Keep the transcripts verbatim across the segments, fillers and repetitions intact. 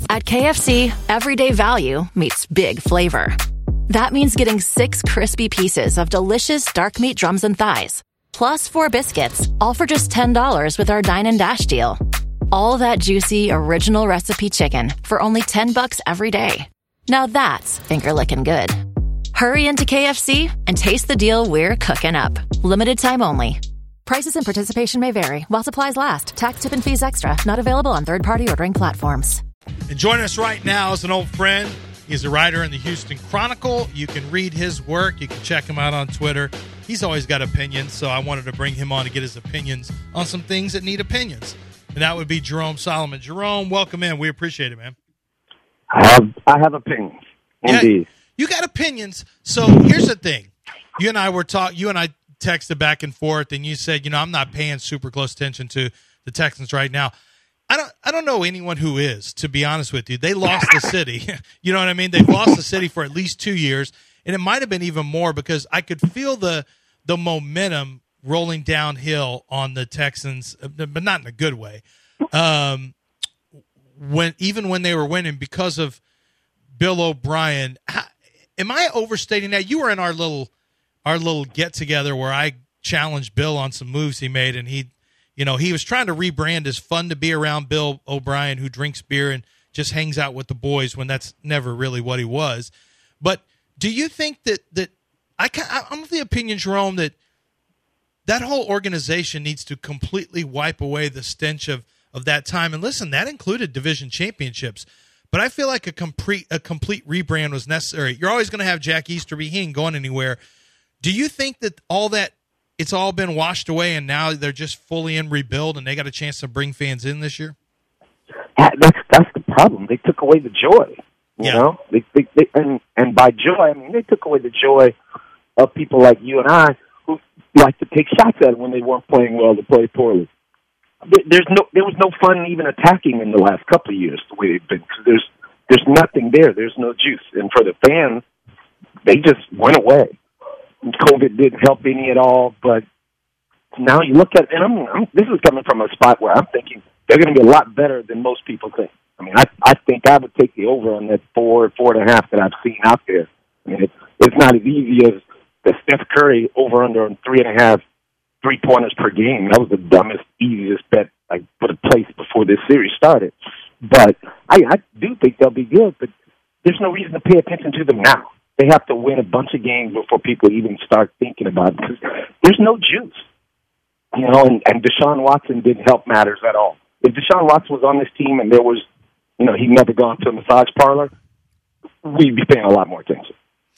At K F C, everyday value meets big flavor. That means getting six crispy pieces of delicious dark meat drums and thighs, plus four biscuits, all for just ten dollars with our Dine and Dash deal. All that juicy, original recipe chicken for only ten bucks every day. Now that's finger-licking good. Hurry into K F C and taste the deal we're cooking up. Limited time only. Prices and participation may vary while supplies last. Tax, tip, and fees extra. Not available on third-party ordering platforms. And joining us right now is an old friend. He's a writer in the Houston Chronicle. You can read his work. You can check him out on Twitter. He's always got opinions, so I wanted to bring him on to get his opinions on some things that need opinions. And that would be Jerome Solomon. Jerome, welcome in. We appreciate it, man. I have, I have opinions, indeed. Yeah, you got opinions. So here's the thing. You and I were talk. You and I texted back and forth, and you said, you know, I'm not paying super close attention to the Texans right now. I don't I don't know anyone who is, to be honest with you. They lost the city. You know what I mean? They've lost the city for at least two years, and it might have been even more because I could feel the the momentum rolling downhill on the Texans, but not in a good way. Um, when even when they were winning because of Bill O'Brien. How, am I overstating that? You were in our little our little get together where I challenged Bill on some moves he made, and he. You know, he was trying to rebrand as fun to be around Bill O'Brien, who drinks beer and just hangs out with the boys, when that's never really what he was. But do you think that that I I'm of the opinion, Jerome, that that whole organization needs to completely wipe away the stench of, of that time? And listen, that included division championships. But I feel like a complete a complete rebrand was necessary. You're always going to have Jack Easterby. He ain't going anywhere. Do you think that all that it's all been washed away, and now they're just fully in rebuild, and they got a chance to bring fans in this year? That's that's the problem. They took away the joy. You yeah. know, they, they, they, and and by joy, I mean they took away the joy of people like you and I who like to take shots at it when they weren't playing well to play poorly. There's no, there was no fun even attacking in the last couple of years the way they've been. Cause there's there's nothing there. There's no juice, and for the fans, they just went away. COVID didn't help any at all, but now you look at, and I'm, I'm this is coming from a spot where I'm thinking they're going to be a lot better than most people think. I mean, I I think I would take the over on that four, four and a half that I've seen out there. I mean, it's it's not as easy as the Steph Curry over under on three and a half three pointers per game. That was the dumbest, easiest bet I put in place before this series started. But I, I do think they'll be good, but there's no reason to pay attention to them now. They have to win a bunch of games before people even start thinking about it, because there's no juice. You know, and, and Deshaun Watson didn't help matters at all. If Deshaun Watson was on this team and there was, you know, he'd never gone to a massage parlor, we'd be paying a lot more attention.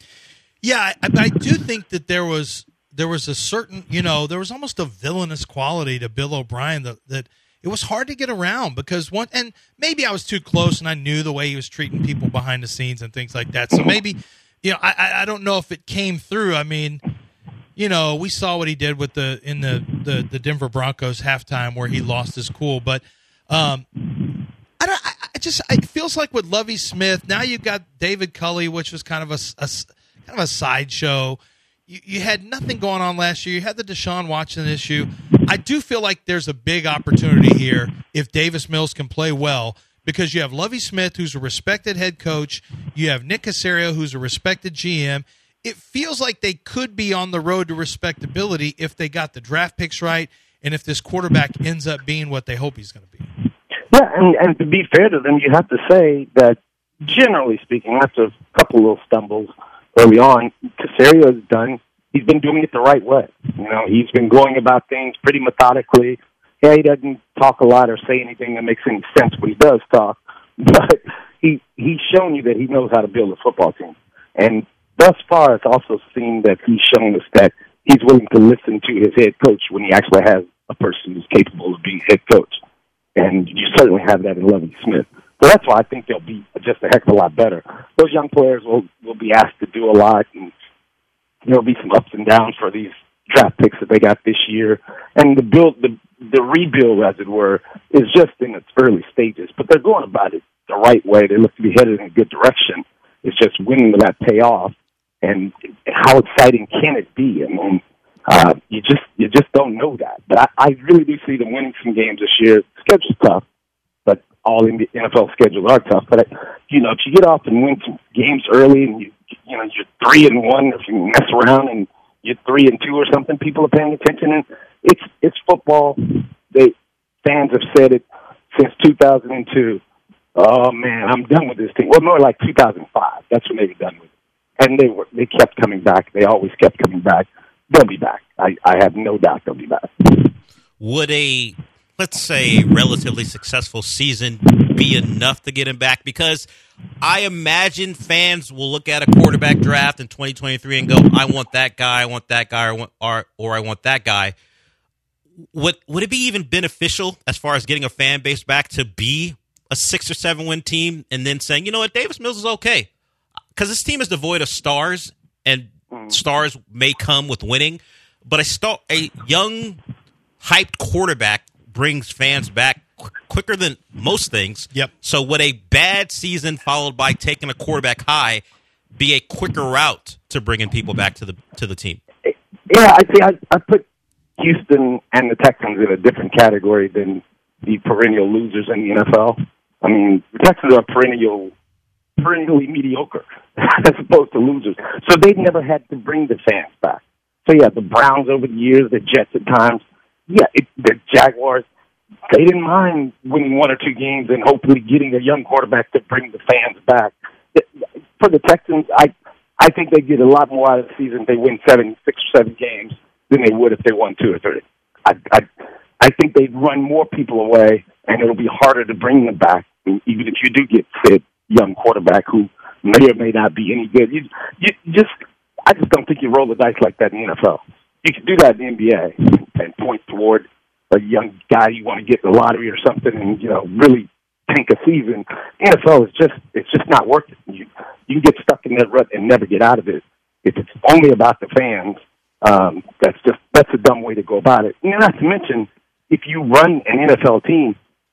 Yeah, I, I do think that there was there was a certain, you know, there was almost a villainous quality to Bill O'Brien that, that it was hard to get around because one, and maybe I was too close and I knew the way he was treating people behind the scenes and things like that. So maybe. You know, I I don't know if it came through. I mean, you know, we saw what he did with the in the, the, the Denver Broncos halftime where he lost his cool. But um, I don't. I just it feels like with Lovie Smith now you've got David Culley, which was kind of a, a kind of a sideshow. You, you had nothing going on last year. You had the Deshaun Watson issue. I do feel like there's a big opportunity here if Davis Mills can play well. Because you have Lovie Smith, who's a respected head coach. You have Nick Caserio, who's a respected G M. It feels like they could be on the road to respectability if they got the draft picks right and if this quarterback ends up being what they hope he's going to be. Yeah, and, and to be fair to them, you have to say that, generally speaking, after a couple little stumbles early on, Caserio has done, he's been doing it the right way. You know, he's been going about things pretty methodically. Yeah, he doesn't talk a lot or say anything that makes any sense when he does talk, but he he's shown you that he knows how to build a football team. And thus far, it's also seemed that he's shown us that he's willing to listen to his head coach when he actually has a person who's capable of being head coach. And you certainly have that in Lovie Smith. So that's why I think they'll be just a heck of a lot better. Those young players will, will be asked to do a lot, and there'll be some ups and downs for these draft picks that they got this year. And the build, the the rebuild, as it were, is just in its early stages. But they're going about it the right way. They look to be headed in a good direction. It's just when will that pay off, and how exciting can it be? I mean, uh, you just you just don't know that. But I, I really do see them winning some games this year. The schedule's tough, but all in the N F L schedules are tough, but you know, if you get off and win some games early, and you you know you're three and one, if you mess around and you're three and two or something, people are paying attention, and it's it's football. They fans have said it since two thousand two. Oh man, I'm done with this team. Well, more like two thousand five. That's when they were done with it, and they were they kept coming back. They always kept coming back. They'll be back. I, I have no doubt they'll be back. Would a, let's say, relatively successful season be enough to get him back? Because I imagine fans will look at a quarterback draft in twenty twenty-three and go, I want that guy, I want that guy, or, I want, or, or I want that guy. Would, would it be even beneficial as far as getting a fan base back to be a six or seven win team and then saying, you know what, Davis Mills is okay? Because this team is devoid of stars, and stars may come with winning, but a star, a young, hyped quarterback brings fans back qu- quicker than most things. Yep. So would a bad season followed by taking a quarterback high be a quicker route to bringing people back to the to the team? Yeah, I see. I, I put Houston and the Texans in a different category than the perennial losers in the N F L. I mean, the Texans are perennial, perennially mediocre as opposed to losers. So they've never had to bring the fans back. So, yeah, the Browns over the years, the Jets at times, yeah, it, the Jaguars, they didn't mind winning one or two games and hopefully getting a young quarterback to bring the fans back. For the Texans, I I think they get a lot more out of the season if they win seven, six or seven games than they would if they won two or three. I, I, I think they'd run more people away, and it'll be harder to bring them back, even if you do get fit young quarterback who may or may not be any good. You, you just, I just don't think you roll the dice like that in the N F L. You can do that in the N B A and point toward a young guy you want to get in the lottery or something, and you know really tank a season. N F L is just, it's just not working. You, you can get stuck in that rut and never get out of it. If it's only about the fans, um, that's just, that's a dumb way to go about it. And not to mention, if you run an N F L team,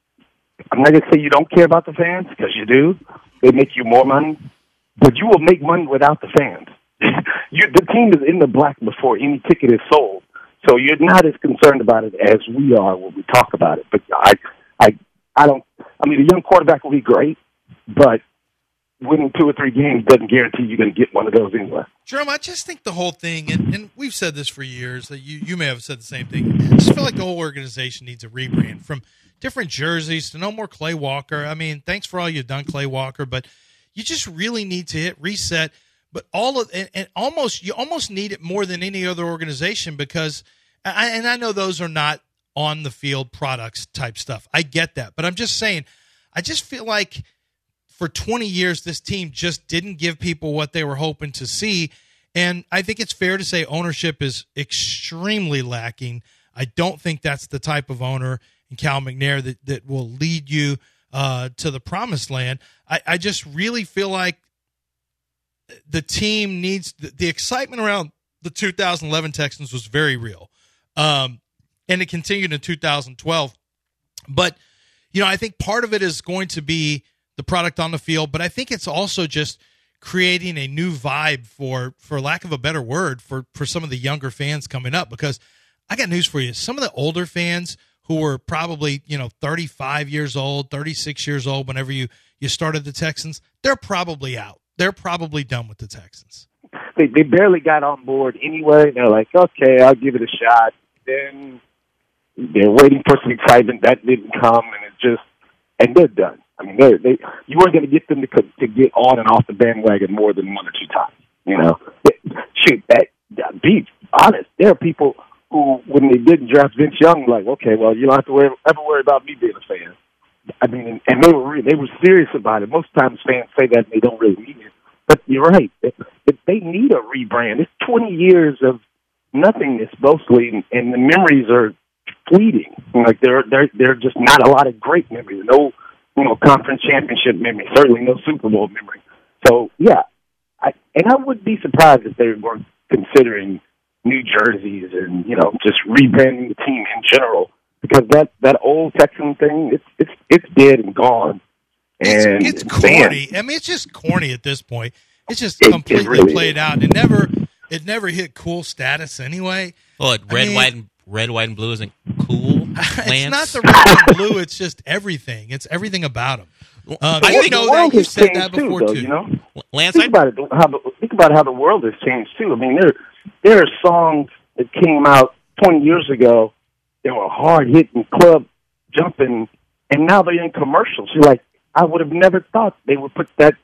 I'm not going to say you don't care about the fans, because you do. They make you more money. But you will make money without the fans. you, the team is in the black before any ticket is sold. So you're not as concerned about it as we are when we talk about it. But I, I, I don't, I mean, a young quarterback will be great, but winning two or three games doesn't guarantee you're going to get one of those anyway. Jerome, I just think the whole thing, and, and we've said this for years, that you, you may have said the same thing. I just feel like the whole organization needs a rebrand, from different jerseys to no more Clay Walker. I mean, thanks for all you've done, Clay Walker, but you just really need to hit reset. But all of and, and almost you almost need it more than any other organization, because, I, and I know those are not on the field products type stuff. I get that, but I'm just saying, I just feel like for twenty years, this team just didn't give people what they were hoping to see. And I think it's fair to say ownership is extremely lacking. I don't think that's the type of owner in Cal McNair that, that will lead you uh, to the promised land. I, I just really feel like the team needs the, the excitement around the two thousand eleven Texans was very real. Um, and it continued in two thousand twelve. But, you know, I think part of it is going to be the product on the field, but I think it's also just creating a new vibe for, for lack of a better word, for, for some of the younger fans coming up. Because I got news for you. Some of the older fans who were probably, you know, thirty-five years old, thirty-six years old whenever you, you started the Texans, they're probably out. They're probably done with the Texans. They, they barely got on board anyway. They're like, okay, I'll give it a shot. Then they're waiting for some excitement. That didn't come, and it just, and they're done. I mean, they they you weren't going to get them to to get on and off the bandwagon more than one or two times. You know, shoot, that, be honest. There are people who, when they didn't draft Vince Young, like, okay, well, you don't have to worry, ever worry about me being a fan. I mean, and they were they were serious about it. Most times fans say that and they don't really mean it. But you're right. They, they need a rebrand. It's twenty years of nothingness mostly, and, and the memories are fleeting. Like there, there, there are just not a lot of great memories. No, you know, conference championship memory. Certainly no Super Bowl memory. So yeah, I, and I wouldn't be surprised if they were considering new jerseys and, you know, just rebranding the team in general. Because that, that old Texan thing, it's it's it's dead and gone. And it's, it's corny. Man, I mean, it's just corny at this point. It's just it, completely it really played is. out. It never it never hit cool status anyway. Well, red, I mean, white, and red, white, and blue isn't cool It's not the red and blue. It's just everything. It's everything about them. Um, I the know world that you has said changed that before too, though, too. You know, Lance, think I, about it. How the, think about how the world has changed too. I mean, there there are songs that came out twenty years ago. They were hard hitting, club jumping, and now they're in commercials. You're like, I would have never thought they would put that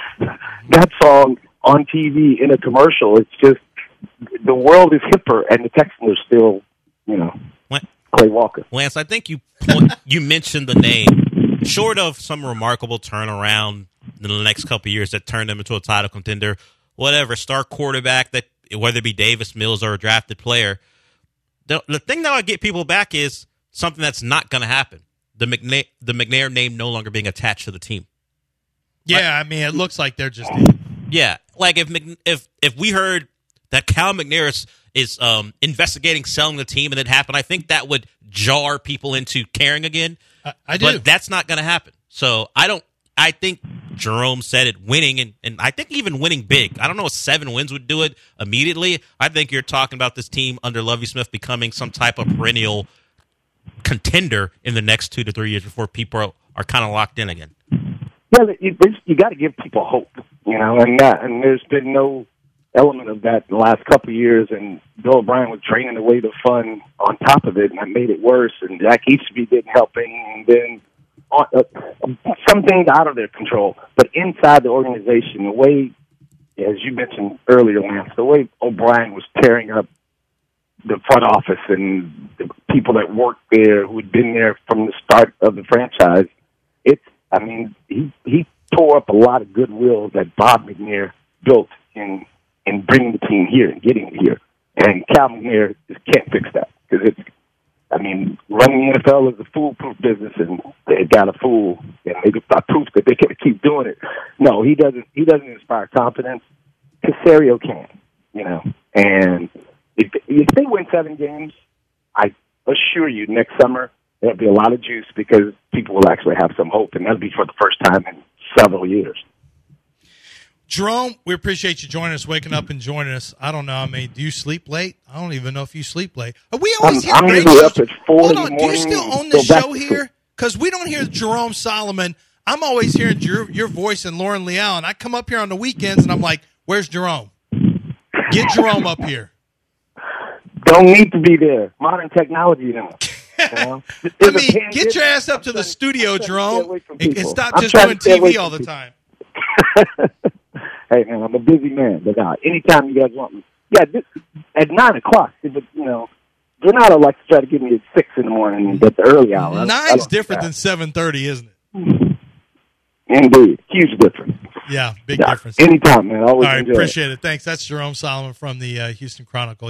that song on T V in a commercial. It's just the world is hipper, and the Texans are still, you know, Clay Walker. Lance, I think you point, you mentioned the name. Short of some remarkable turnaround in the next couple of years that turned them into a title contender, whatever, star quarterback, that whether it be Davis Mills or a drafted player, the, the thing that would get people back is something that's not going to happen. The McNair, the McNair name no longer being attached to the team. Yeah, like, I mean, it looks like they're just in. Yeah, like if Mc, if if we heard that Cal McNair is, is um, investigating selling the team and it happened, I think that would jar people into caring again. I, I do. But that's not going to happen. So I don't. I think Jerome said it, winning, and, and I think even winning big. I don't know if seven wins would do it immediately. I think you're talking about this team under Lovie Smith becoming some type of perennial contender in the next two to three years before people are, are kind of locked in again. Yeah, you, you got to give people hope, you know, and that, and there's been no element of that in the last couple of years, and Bill O'Brien was draining away the fun on top of it, and that made it worse, and Jack Easterby didn't help any, and then on, uh, some things out of their control. But inside the organization, the way, as you mentioned earlier, Lance, the way O'Brien was tearing up the front office and the people that worked there who had been there from the start of the franchise, it's, I mean, he he tore up a lot of goodwill that Bob McNair built in in bringing the team here and getting it here. And Cal McNair just can't fix that because it's, I mean, running the N F L is a foolproof business, and they got a fool, and they got proof that they can keep doing it. No, he doesn't. He doesn't inspire confidence. Caserio can, you know. And if if they win seven games, I assure you, next summer there'll be a lot of juice because people will actually have some hope, and that'll be for the first time in several years. Jerome, we appreciate you joining us, waking up and joining us. I don't know. I mean, do you sleep late? I don't even know if you sleep late. We always I'm, hear I'm great usually shows. up at four Hold in the on, morning. do you still own Go this back show to here? Because we don't hear Jerome Solomon. I'm always hearing your, your voice and Lauren Leal, and I come up here on the weekends, and I'm like, where's Jerome? Get Jerome up here. Don't need to be there. Modern technology now. You know? I mean, get your ass up to the studio, Jerome, and, and stop just doing T V all the time. Hey, man, I'm a busy man, but uh, anytime you guys want me. Yeah, this, at nine o'clock, if it, you know, Donato likes to try to get me at six in the morning at the early hour. Nine's different than seven thirty, isn't it? Indeed. Huge difference. Yeah, big yeah, difference. Anytime, man. Always all right, enjoy appreciate it. it. Thanks. That's Jerome Solomon from the uh, Houston Chronicle.